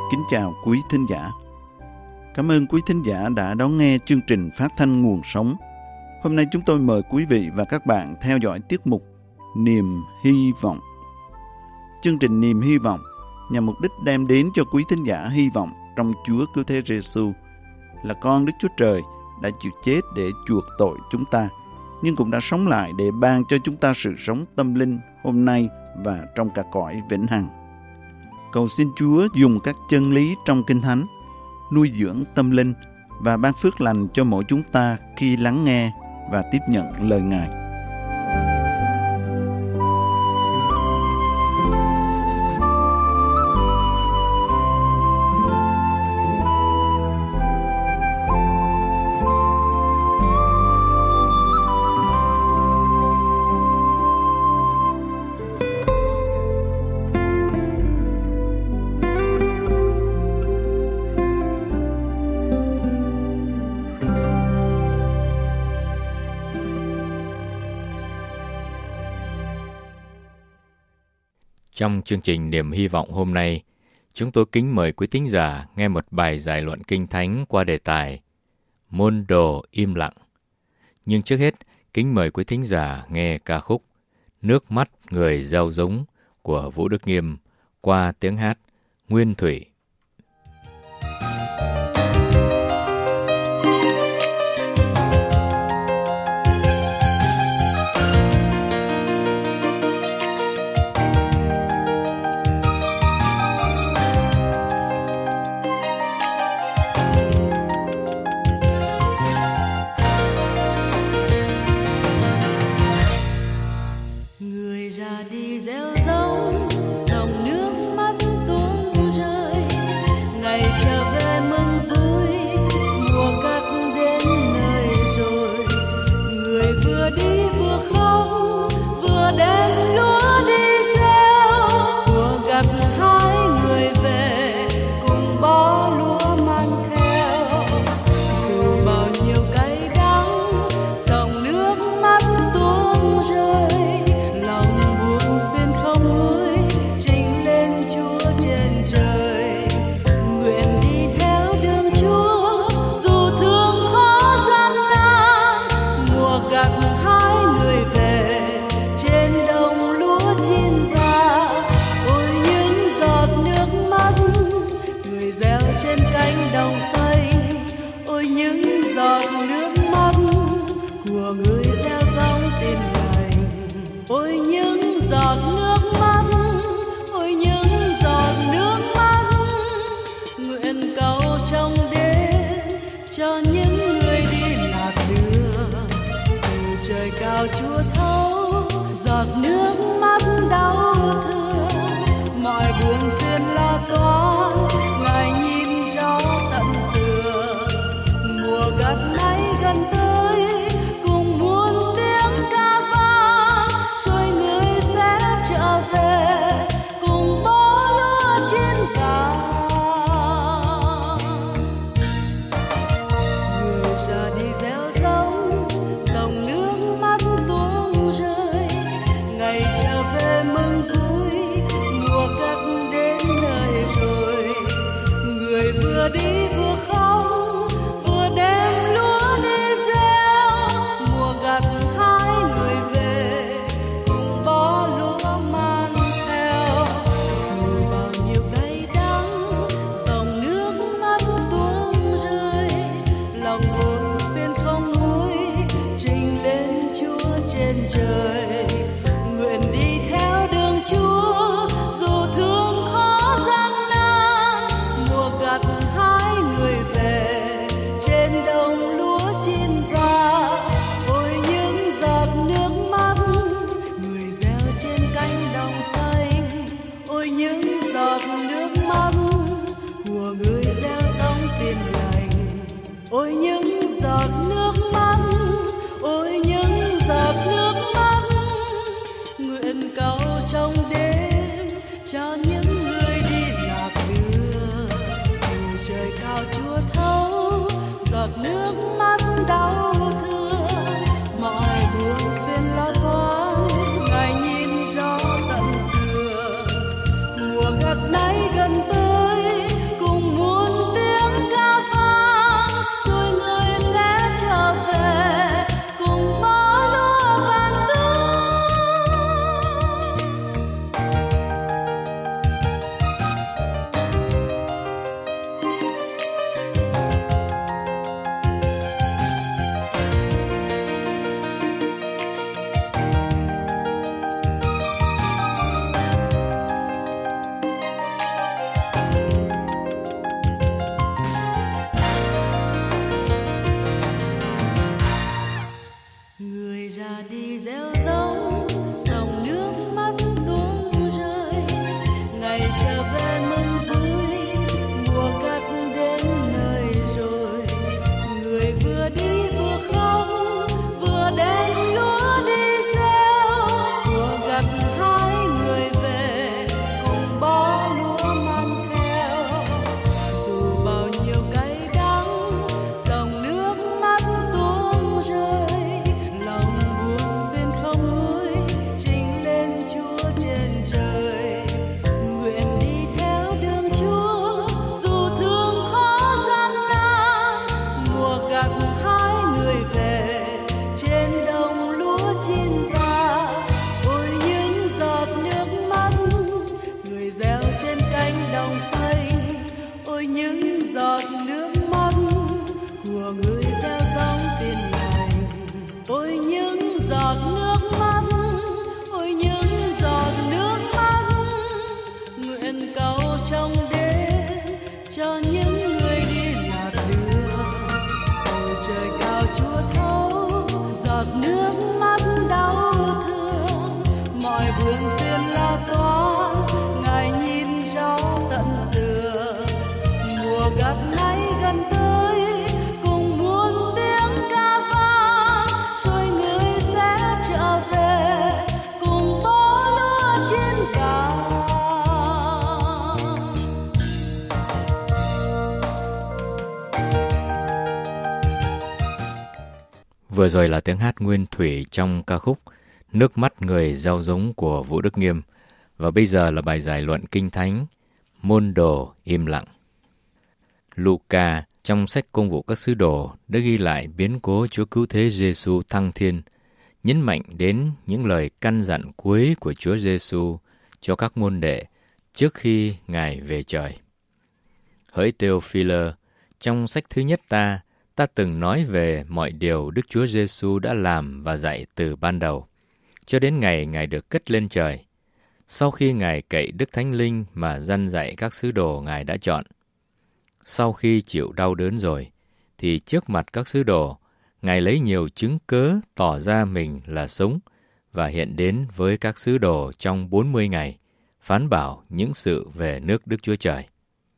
Kính chào quý thính giả. Cảm ơn quý thính giả đã đón nghe chương trình phát thanh Nguồn Sống. Hôm nay chúng tôi mời quý vị và các bạn theo dõi tiết mục Niềm Hy Vọng. Chương trình Niềm Hy Vọng nhằm mục đích đem đến cho quý thính giả hy vọng trong Chúa Cứu Thế Giêsu là con Đức Chúa Trời đã chịu chết để chuộc tội chúng ta, nhưng cũng đã sống lại để ban cho chúng ta sự sống tâm linh hôm nay và trong cả cõi vĩnh hằng. Cầu xin Chúa dùng các chân lý trong Kinh Thánh nuôi dưỡng tâm linh và ban phước lành cho mỗi chúng ta khi lắng nghe và tiếp nhận lời Ngài. Trong chương trình Niềm Hy Vọng hôm nay, chúng tôi kính mời quý thính giả nghe một bài giải luận Kinh Thánh qua đề tài Môn đồ im lặng. Nhưng trước hết, kính mời quý thính giả nghe ca khúc Nước mắt người gieo giống của Vũ Đức Nghiêm qua tiếng hát Nguyên Thủy. Chúa thấu giọt nước mắt đau thương, mọi buồn phiền lo toan Ngài nhìn rõ tận tường. Mùa gặt nay gần tới, cùng muôn tiếng ca vang, rồi người sẽ trở về cùng bó lúa trên cạn. Người ra đi gieo giống, dòng nước mắt tuôn rơi, ngày trở về mừng vui, mùa gặt đến nơi rồi. Người vừa đi vừa khóc, vừa đem lúa đi gieo, mùa gặt hai người về cùng bó lúa mang theo. Dù bao nhiêu cay đắng, dòng nước mắt tuôn rơi, lòng buồn phiền không nguôi, trình lên Chúa trên trời. Nguyện đi theo đường Chúa, dù thương khó gian nan, mùa gặt hai người về trên đồng lúa chín vàng. Ôi những giọt nước mắt người gieo trên cánh đồng xanh, ôi những giọt nước mắt của người gieo giống tin lành. Ôi những giọt nước mắt, ôi những giọt nước mắt Vừa rồi là tiếng hát nguyên thủy trong ca khúc Nước mắt người gieo giống của Vũ Đức Nghiêm. Và bây giờ là bài giải luận Kinh Thánh Môn đồ im lặng. Luca trong sách Công vụ các sứ đồ đã ghi lại biến cố Chúa Cứu Thế Giêsu thăng thiên, nhấn mạnh đến những lời căn dặn cuối của Chúa Giêsu cho các môn đệ trước khi Ngài về trời. Hỡi Theophile, trong sách thứ nhất ta từng nói về mọi điều Đức Chúa Giêsu đã làm và dạy từ ban đầu, cho đến ngày Ngài được cất lên trời, sau khi Ngài cậy Đức Thánh Linh mà răn dạy các sứ đồ Ngài đã chọn. Sau khi chịu đau đớn rồi, thì trước mặt các sứ đồ, Ngài lấy nhiều chứng cớ tỏ ra mình là sống và hiện đến với các sứ đồ trong 40 ngày, phán bảo những sự về nước Đức Chúa Trời.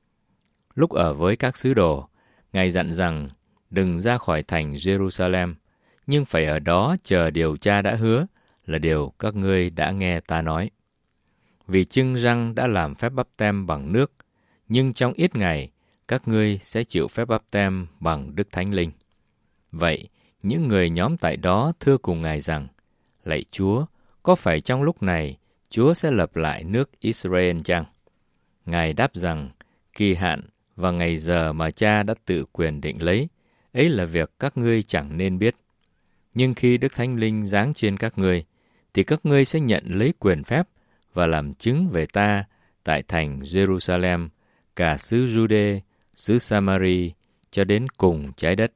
Lúc ở với các sứ đồ, Ngài dặn rằng đừng ra khỏi thành Jerusalem, nhưng phải ở đó chờ điều Cha đã hứa, là điều các ngươi đã nghe ta nói. Vì chưng răng đã làm phép báp têm bằng nước, nhưng trong ít ngày, các ngươi sẽ chịu phép báp têm bằng Đức Thánh Linh. Vậy, những người nhóm tại đó thưa cùng Ngài rằng, lạy Chúa, có phải trong lúc này Chúa sẽ lập lại nước Israel chăng? Ngài đáp rằng, kỳ hạn và ngày giờ mà Cha đã tự quyền định lấy, ấy là việc các ngươi chẳng nên biết. Nhưng khi Đức Thánh Linh giáng trên các ngươi, thì các ngươi sẽ nhận lấy quyền phép và làm chứng về ta tại thành Jerusalem, cả xứ Jude, xứ Samari, cho đến cùng trái đất.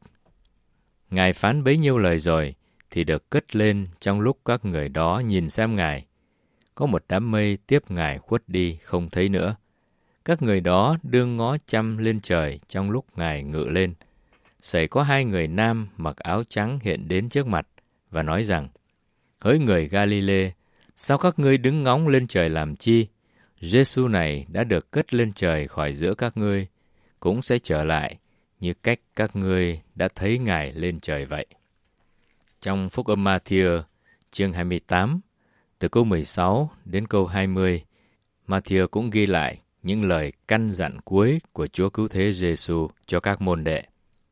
Ngài phán bấy nhiêu lời rồi, thì được cất lên trong lúc các người đó nhìn xem Ngài. Có một đám mây tiếp Ngài khuất đi không thấy nữa. Các người đó đương ngó chăm lên trời trong lúc Ngài ngự lên. Xảy có 2 người nam mặc áo trắng hiện đến trước mặt và nói rằng, hỡi người Galile, sao các ngươi đứng ngóng lên trời làm chi? Giêsu này đã được cất lên trời khỏi giữa các ngươi, cũng sẽ trở lại như cách các ngươi đã thấy Ngài lên trời vậy. Trong Phúc âm Ma-thi-ơ, chương 28, từ câu 16 đến câu 20, Ma-thi-ơ cũng ghi lại những lời căn dặn cuối của Chúa Cứu Thế Giêsu cho các môn đệ.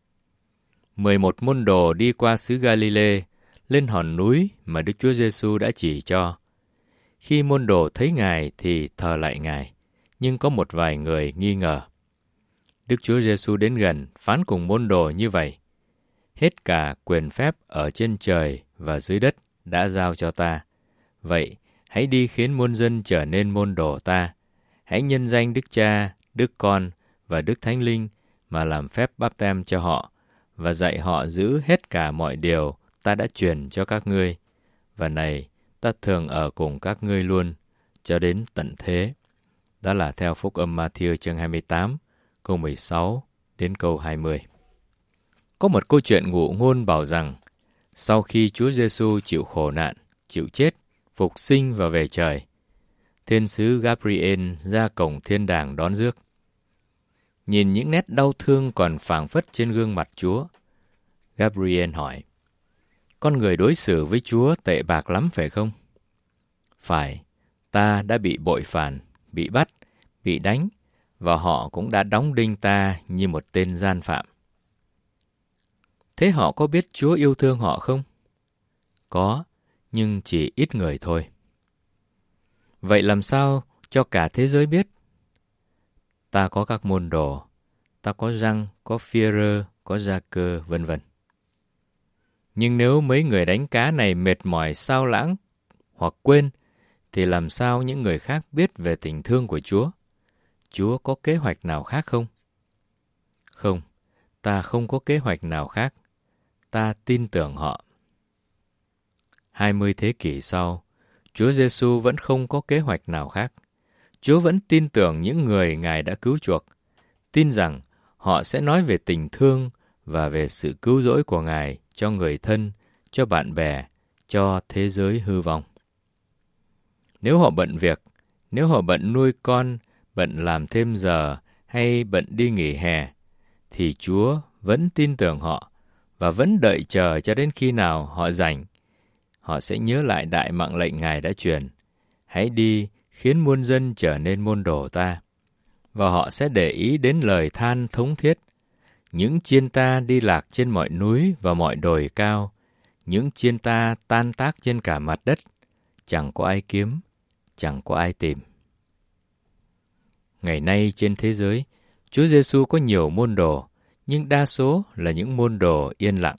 11 môn đồ đi qua xứ Galile, lên hòn núi mà Đức Chúa Giêsu đã chỉ cho. Khi môn đồ thấy Ngài thì thờ lạy Ngài, nhưng có một vài người nghi ngờ. Đức Chúa Giêsu đến gần, phán cùng môn đồ như vậy: hết cả quyền phép ở trên trời và dưới đất đã giao cho ta. Vậy, hãy đi khiến muôn dân trở nên môn đồ ta. Hãy nhân danh Đức Cha, Đức Con và Đức Thánh Linh mà làm phép báp têm cho họ, và dạy họ giữ hết cả mọi điều ta đã truyền cho các ngươi. Và này, ta thường ở cùng các ngươi luôn, cho đến tận thế. Đó là theo Phúc âm Ma-thi-ơ chương 28, câu 16 đến câu 20. Có một câu chuyện ngụ ngôn bảo rằng, sau khi Chúa Giêsu chịu khổ nạn, chịu chết, phục sinh và về trời, thiên sứ Gabriel ra cổng thiên đàng đón rước. Nhìn những nét đau thương còn phảng phất trên gương mặt Chúa, Gabriel hỏi, con người đối xử với Chúa tệ bạc lắm phải không? Phải, ta đã bị bội phản, bị bắt, bị đánh, và họ cũng đã đóng đinh ta như một tên gian phạm. Thế họ có biết Chúa yêu thương họ không? Có, nhưng chỉ ít người thôi. Vậy làm sao cho cả thế giới biết? Ta có các môn đồ, ta có Giăng, có Phi-e-rơ, có Gia-cơ, vân vân. Nhưng nếu mấy người đánh cá này mệt mỏi sao lãng hoặc quên, thì làm sao những người khác biết về tình thương của Chúa? Chúa có kế hoạch nào khác không? Không, ta không có kế hoạch nào khác. Ta tin tưởng họ. 20 thế kỷ sau, Chúa Giêsu vẫn không có kế hoạch nào khác. Chúa vẫn tin tưởng những người Ngài đã cứu chuộc, tin rằng họ sẽ nói về tình thương và về sự cứu rỗi của Ngài cho người thân, cho bạn bè, cho thế giới hư vong. Nếu họ bận việc, nếu họ bận nuôi con, bận làm thêm giờ hay bận đi nghỉ hè, thì Chúa vẫn tin tưởng họ và vẫn đợi chờ cho đến khi nào họ rảnh. Họ sẽ nhớ lại đại mạng lệnh Ngài đã truyền: hãy đi khiến muôn dân trở nên môn đồ ta. Và họ sẽ để ý đến lời than thống thiết: những chiên ta đi lạc trên mọi núi và mọi đồi cao, những chiên ta tan tác trên cả mặt đất, chẳng có ai kiếm, chẳng có ai tìm. Ngày nay trên thế giới, Chúa Giêsu có nhiều môn đồ, nhưng đa số là những môn đồ yên lặng.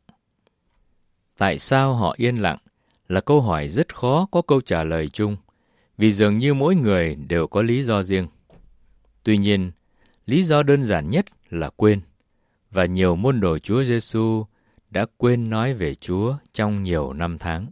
Tại sao họ yên lặng là câu hỏi rất khó có câu trả lời chung, vì dường như mỗi người đều có lý do riêng. Tuy nhiên, lý do đơn giản nhất là quên, và nhiều môn đồ Chúa Giêsu đã quên nói về Chúa trong nhiều năm tháng.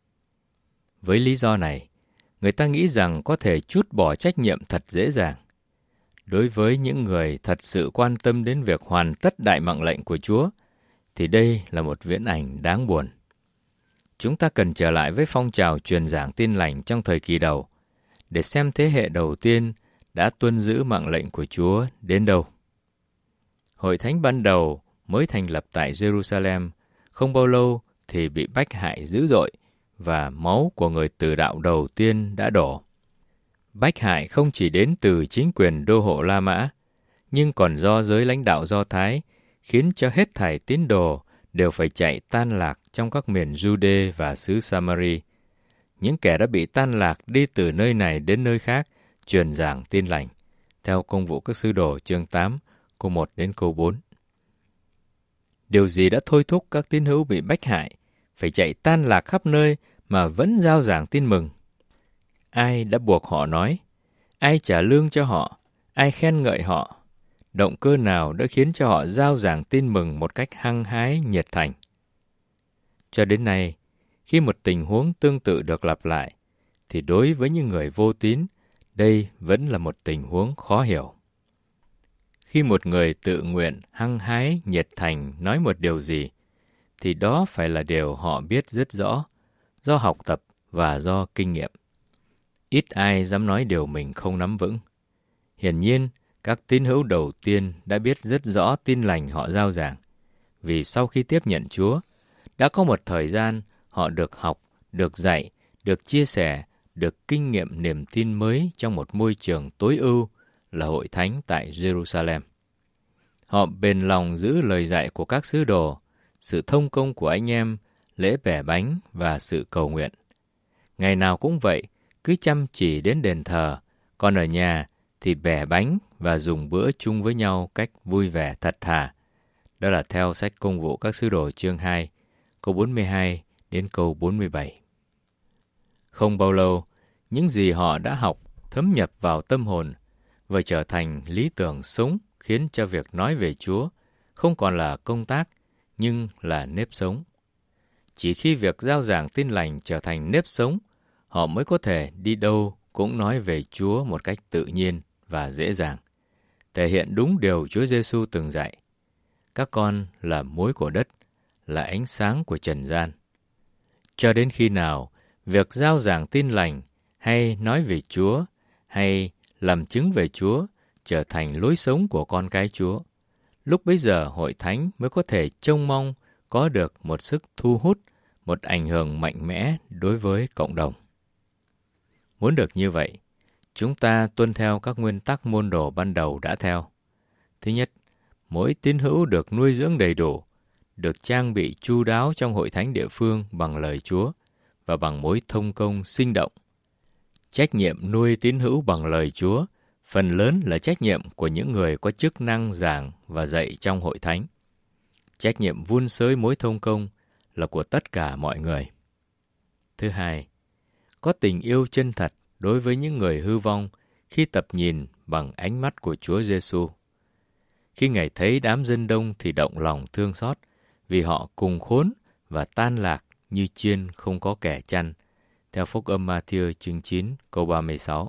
Với lý do này, người ta nghĩ rằng có thể trút bỏ trách nhiệm thật dễ dàng. Đối với những người thật sự quan tâm đến việc hoàn tất đại mạng lệnh của Chúa, thì đây là một viễn ảnh đáng buồn. Chúng ta cần trở lại với phong trào truyền giảng tin lành trong thời kỳ đầu, để xem thế hệ đầu tiên đã tuân giữ mạng lệnh của Chúa đến đâu. Hội thánh ban đầu mới thành lập tại Jerusalem, không bao lâu thì bị bách hại dữ dội, và máu của người tử đạo đầu tiên đã đổ. Bách hại không chỉ đến từ chính quyền đô hộ La Mã, nhưng còn do giới lãnh đạo Do Thái, khiến cho hết thảy tín đồ đều phải chạy tan lạc trong các miền Jude và xứ Samari. Những kẻ đã bị tan lạc đi từ nơi này đến nơi khác, truyền giảng tin lành, theo Công vụ các sứ đồ chương 8, câu 1 đến câu 4. Điều gì đã thôi thúc các tín hữu bị bách hại, phải chạy tan lạc khắp nơi mà vẫn rao giảng tin mừng? Ai đã buộc họ nói? Ai trả lương cho họ? Ai khen ngợi họ? Động cơ nào đã khiến cho họ rao giảng tin mừng một cách hăng hái, nhiệt thành? Cho đến nay, khi một tình huống tương tự được lặp lại, thì đối với những người vô tín, đây vẫn là một tình huống khó hiểu. Khi một người tự nguyện, hăng hái, nhiệt thành nói một điều gì, thì đó phải là điều họ biết rất rõ, do học tập và do kinh nghiệm. Ít ai dám nói điều mình không nắm vững. Hiển nhiên, các tín hữu đầu tiên đã biết rất rõ tin lành họ rao giảng, vì sau khi tiếp nhận Chúa, đã có một thời gian họ được học, được dạy, được chia sẻ, được kinh nghiệm niềm tin mới trong một môi trường tối ưu là hội thánh tại Jerusalem. Họ bền lòng giữ lời dạy của các sứ đồ, sự thông công của anh em, lễ bẻ bánh và sự cầu nguyện. Ngày nào cũng vậy, cứ chăm chỉ đến đền thờ, còn ở nhà thì bẻ bánh và dùng bữa chung với nhau cách vui vẻ thật thà. Đó là theo sách Công vụ các sứ đồ chương 2, câu 42 đến câu 47. Không bao lâu, những gì họ đã học thấm nhập vào tâm hồn và trở thành lý tưởng sống, khiến cho việc nói về Chúa không còn là công tác, nhưng là nếp sống. Chỉ khi việc rao giảng tin lành trở thành nếp sống, họ mới có thể đi đâu cũng nói về Chúa một cách tự nhiên và dễ dàng, thể hiện đúng điều Chúa Giêsu từng dạy. Các con là muối của đất, là ánh sáng của trần gian. Cho đến khi nào, việc rao giảng tin lành, hay nói về Chúa, hay làm chứng về Chúa trở thành lối sống của con cái Chúa, lúc bấy giờ hội thánh mới có thể trông mong có được một sức thu hút, một ảnh hưởng mạnh mẽ đối với cộng đồng. Muốn được như vậy, chúng ta tuân theo các nguyên tắc môn đồ ban đầu đã theo. Thứ nhất, mỗi tín hữu được nuôi dưỡng đầy đủ, được trang bị chu đáo trong hội thánh địa phương bằng lời Chúa và bằng mối thông công sinh động. Trách nhiệm nuôi tín hữu bằng lời Chúa phần lớn là trách nhiệm của những người có chức năng giảng và dạy trong hội thánh. Trách nhiệm vun sới mối thông công là của tất cả mọi người. Thứ hai, có tình yêu chân thật đối với những người hư vong khi tập nhìn bằng ánh mắt của Chúa Giêsu. Khi Ngài thấy đám dân đông thì động lòng thương xót, vì họ cùng khốn và tan lạc như chiên không có kẻ chăn, theo Phúc âm Ma-thi-ơ chương 9 câu 36.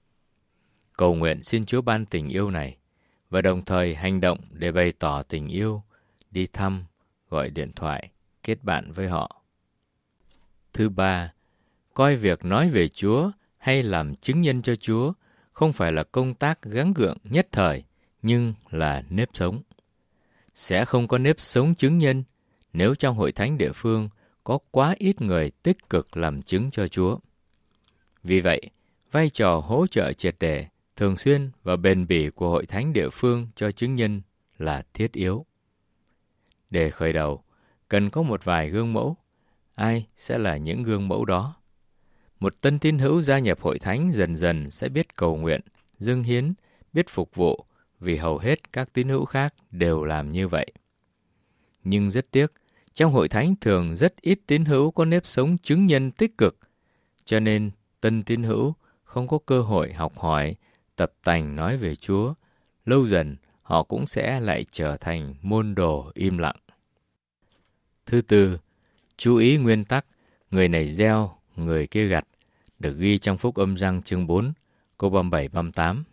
Cầu nguyện xin Chúa ban tình yêu này, và đồng thời hành động để bày tỏ tình yêu, đi thăm, gọi điện thoại, kết bạn với họ. Thứ ba, coi việc nói về Chúa hay làm chứng nhân cho Chúa không phải là công tác gắng gượng nhất thời, nhưng là nếp sống. Sẽ không có nếp sống chứng nhân nếu trong hội thánh địa phương có quá ít người tích cực làm chứng cho Chúa. Vì vậy, vai trò hỗ trợ triệt để, thường xuyên và bền bỉ của hội thánh địa phương cho chứng nhân là thiết yếu. Để khởi đầu, cần có một vài gương mẫu. ai sẽ là những gương mẫu đó. Một tân tín hữu gia nhập hội thánh dần dần sẽ biết cầu nguyện, dâng hiến, biết phục vụ, vì hầu hết các tín hữu khác đều làm như vậy. Nhưng rất tiếc, trong hội thánh thường rất ít tín hữu có nếp sống chứng nhân tích cực, cho nên tân tín hữu không có cơ hội học hỏi, tập tành nói về Chúa. Lâu dần, họ cũng sẽ lại trở thành môn đồ im lặng. Thứ tư, chú ý nguyên tắc, người này gieo, người kia gặt, được ghi trong Phúc Âm Giăng chương 4, câu 37-38.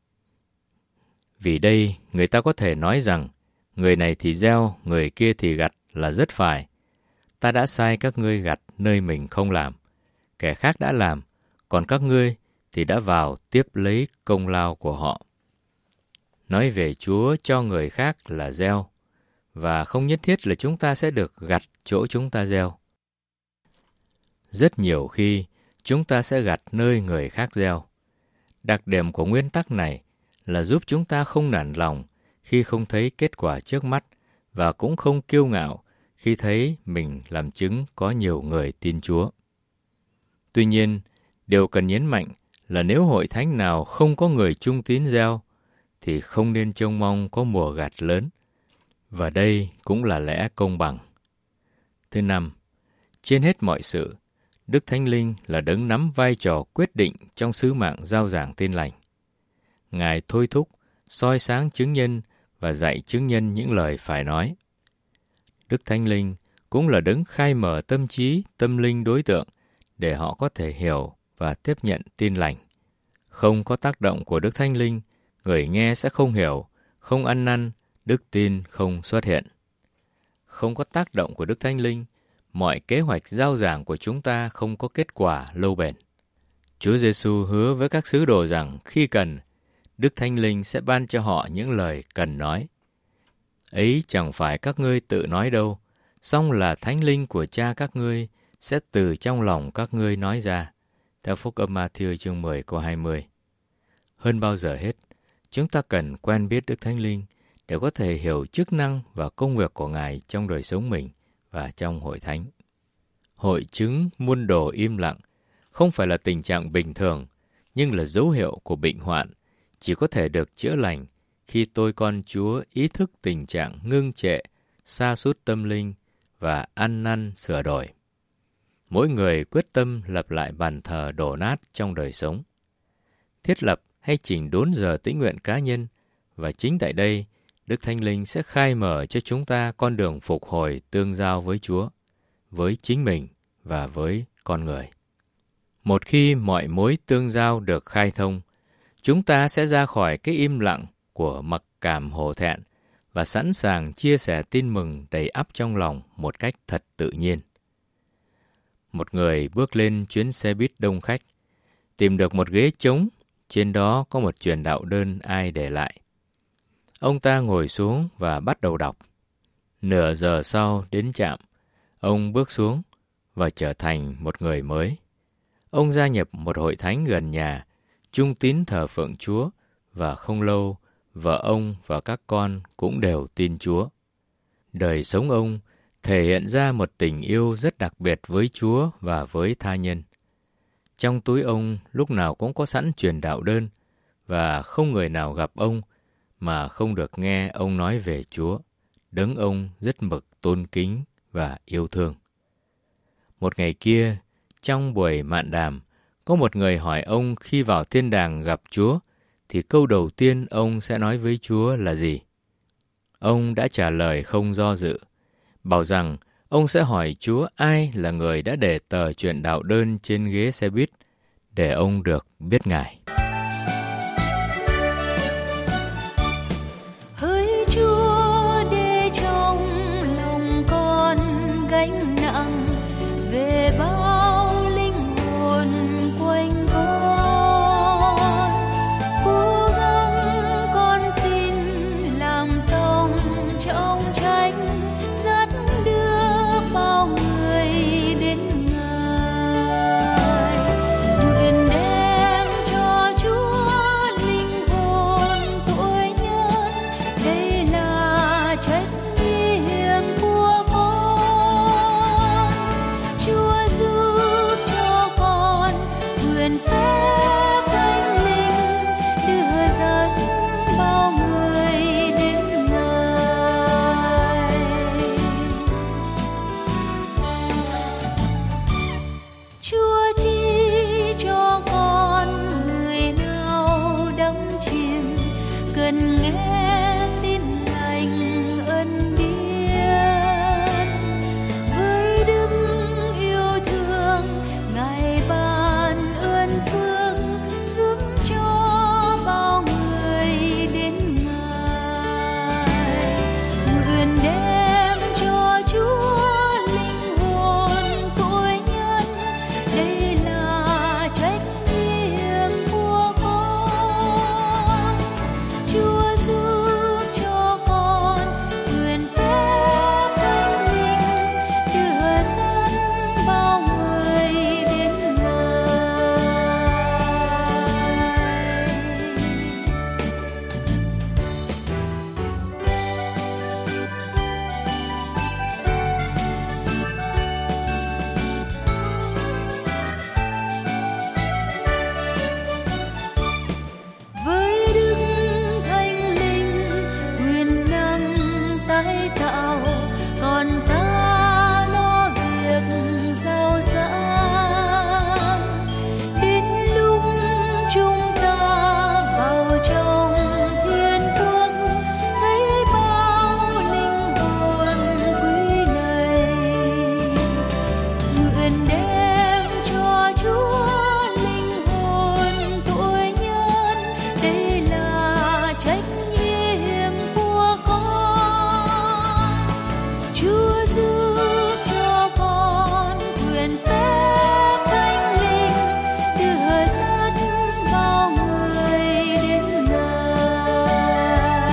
Vì đây, người ta có thể nói rằng, người này thì gieo, người kia thì gặt là rất phải. Ta đã sai các ngươi gặt nơi mình không làm. Kẻ khác đã làm, còn các ngươi thì đã vào tiếp lấy công lao của họ. Nói về Chúa cho người khác là gieo, và không nhất thiết là chúng ta sẽ được gặt chỗ chúng ta gieo. Rất nhiều khi, chúng ta sẽ gặt nơi người khác gieo. Đặc điểm của nguyên tắc này là giúp chúng ta không nản lòng khi không thấy kết quả trước mắt và cũng không kiêu ngạo khi thấy mình làm chứng có nhiều người tin Chúa. Tuy nhiên, điều cần nhấn mạnh là nếu hội thánh nào không có người trung tín gieo, thì không nên trông mong có mùa gặt lớn. Và đây cũng là lẽ công bằng. Thứ năm, trên hết mọi sự, Đức Thánh Linh là đấng nắm vai trò quyết định trong sứ mạng rao giảng tin lành. Ngài thôi thúc, soi sáng chứng nhân và dạy chứng nhân những lời phải nói. Đức Thánh Linh cũng là đấng khai mở tâm trí, tâm linh đối tượng để họ có thể hiểu và tiếp nhận tin lành. Không có tác động của Đức Thánh Linh, người nghe sẽ không hiểu, không ăn năn, đức tin không xuất hiện. Không có tác động của Đức Thánh Linh, mọi kế hoạch rao giảng của chúng ta không có kết quả lâu bền. Chúa Giêsu hứa với các sứ đồ rằng khi cần, Đức Thánh Linh sẽ ban cho họ những lời cần nói. Ấy chẳng phải các ngươi tự nói đâu, song là Thánh Linh của Cha các ngươi sẽ từ trong lòng các ngươi nói ra. Theo Phúc Âm Ma-thi-ơ chương 10 câu 20. Hơn bao giờ hết, chúng ta cần quen biết Đức Thánh Linh để có thể hiểu chức năng và công việc của Ngài trong đời sống mình và trong hội thánh. Hội chứng môn đồ im lặng không phải là tình trạng bình thường, nhưng là dấu hiệu của bệnh hoạn, chỉ có thể được chữa lành khi tôi con Chúa ý thức tình trạng ngưng trệ, sa sút tâm linh và ăn năn sửa đổi. Mỗi người quyết tâm lập lại bàn thờ đổ nát trong đời sống. Thiết lập hay chỉnh đốn giờ tĩnh nguyện cá nhân, và chính tại đây, Đức Thánh Linh sẽ khai mở cho chúng ta con đường phục hồi tương giao với Chúa, với chính mình và với con người. Một khi mọi mối tương giao được khai thông, chúng ta sẽ ra khỏi cái im lặng của mặc cảm hổ thẹn và sẵn sàng chia sẻ tin mừng đầy ắp trong lòng một cách thật tự nhiên. Một người bước lên chuyến xe buýt đông khách, tìm được một ghế trống, trên đó có một truyền đạo đơn ai để lại. Ông ta ngồi xuống và bắt đầu đọc. Nửa giờ sau đến trạm, ông bước xuống và trở thành một người mới. Ông gia nhập một hội thánh gần nhà, trung tín thờ phượng Chúa, và không lâu, vợ ông và các con cũng đều tin Chúa. Đời sống ông thể hiện ra một tình yêu rất đặc biệt với Chúa và với tha nhân. Trong túi ông lúc nào cũng có sẵn truyền đạo đơn, và không người nào gặp ông mà không được nghe ông nói về Chúa, đấng ông rất mực tôn kính và yêu thương. Một ngày kia, trong buổi mạn đàm, có một người hỏi ông khi vào thiên đàng gặp Chúa, thì câu đầu tiên ông sẽ nói với Chúa là gì? Ông đã trả lời không do dự, bảo rằng ông sẽ hỏi Chúa ai là người đã để tờ truyền đạo đơn trên ghế xe buýt, để ông được biết Ngài. Hỡi Chúa, để trong lòng con gánh nặng về bao linh hồn quanh con. Cố gắng con xin làm xong trọng trách, dắt đưa bao người đến Ngài. Nguyện đem cho quyền phép thánh linh đưa dẫn bao người đến Ngài. Chúa chỉ cho con người nào đắm chìm cần nghe tin lành ân điển. Với đức yêu thương Ngài ban ơn phước giúp cho bao người đến Ngài. Nguyện đem cho Chúa linh hồn tội nhân, đây là trách nhiệm của con. Chúa giúp cho con quyền phép thánh linh đưa dẫn bao người đến Ngài. Với đức thánh linh quyền năng tái tạo, còn ta lo việc giàu giang. Đến lúc chúng ta vào trong thiên quốc, thấy bao linh hồn quý này. Nguyện đem cho Chúa linh hồn tội nhân, đây là trách nhiệm của con. Chúa giúp cho con quyền phép thánh linh đưa dẫn bao người đến Ngài.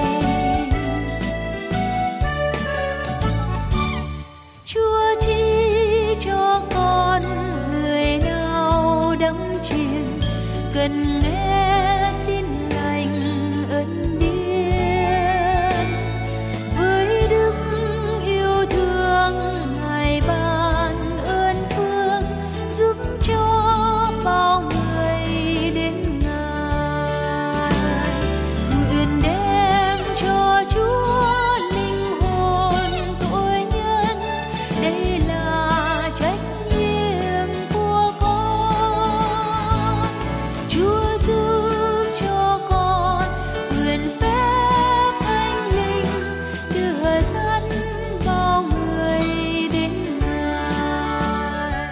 Chúa chỉ cho con người nào đắm chìm cần nghe tin lành ân điển. Với đức yêu thương Ngài ban ơn phước giúp cho bao người đến Ngài. Nguyện đem cho Chúa linh hồn tội nhân, đây là trách nhiệm của con. Chúa giúp cho con quyền phép thánh linh đưa dẫn bao người đến Ngài.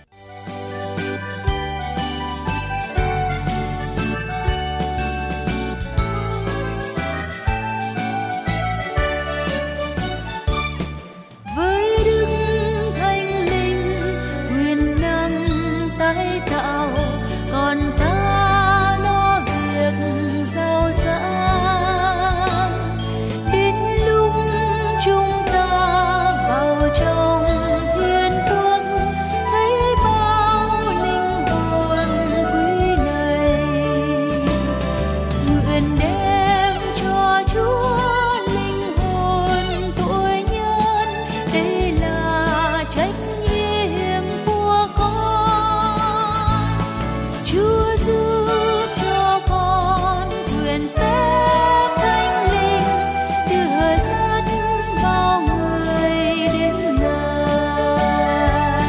Với đức thánh linh quyền năng tái tạo, còn ta lo việc giàu giang. Đến lúc chúng ta vào trong thiên quốc, thấy bao linh hồn quý này. Nguyện đem cho Chúa linh hồn tội nhân, đây là trách nhiệm của con. Chúa giúp cho con quyền phép thánh linh đưa dẫn bao người đến Ngài.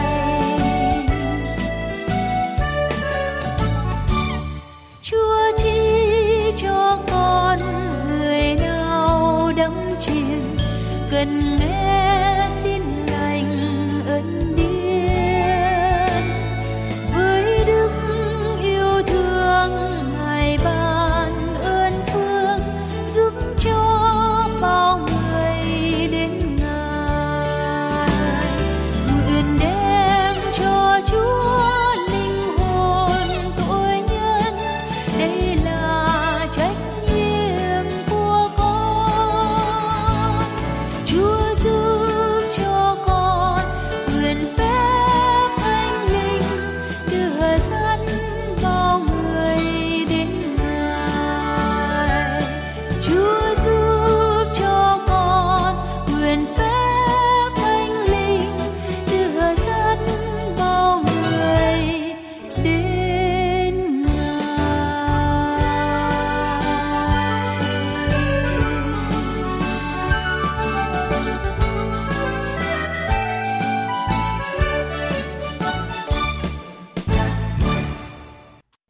Chúa chỉ cho con người nào đắm chìm cần nghe tin lành ân điển. Với đức yêu thương Ngài ban ơn phước giúp cho bao người đến Ngài. Nguyện đem cho Chúa linh hồn tội nhân, đây là trách nhiệm của con. Chúa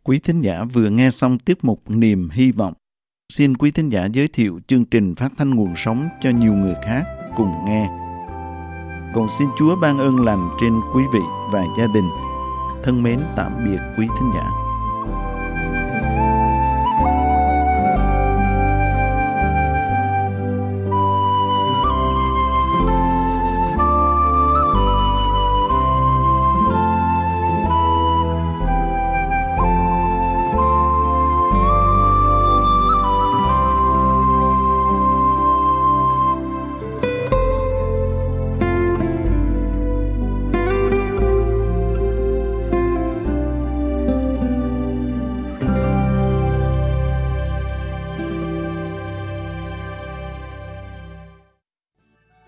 Quý thính giả vừa nghe xong tiết mục Niềm Hy Vọng. Xin quý thính giả giới thiệu chương trình phát thanh nguồn sống cho nhiều người khác cùng nghe. Cầu xin Chúa ban ơn lành trên quý vị và gia đình. Thân mến tạm biệt quý thính giả.